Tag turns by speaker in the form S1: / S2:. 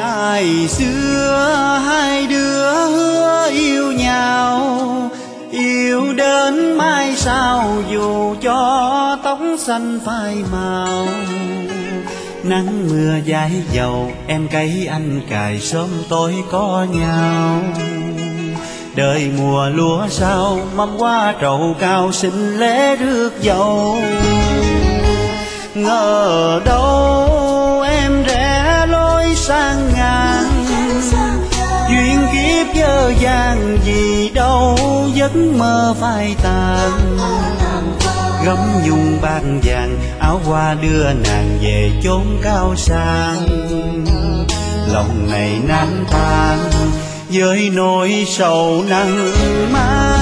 S1: Ngày xưa hai đứa hứa yêu nhau, yêu đến mai sau dù cho tóc xanh phai màu. Nắng mưa dãi dầu em cấy anh cài sớm tối có nhau. Đời mùa lúa sao mâm qua trầu cao xin lễ rước dâu. Ngờ đâu em rẽ lối sang ngang, duyên kiếp dở dang gì đâu giấc mơ phai tàn. Gấm nhung bạc vàng áo hoa đưa nàng về chốn cao sang. Lòng này nan than với nỗi sầu nặng má.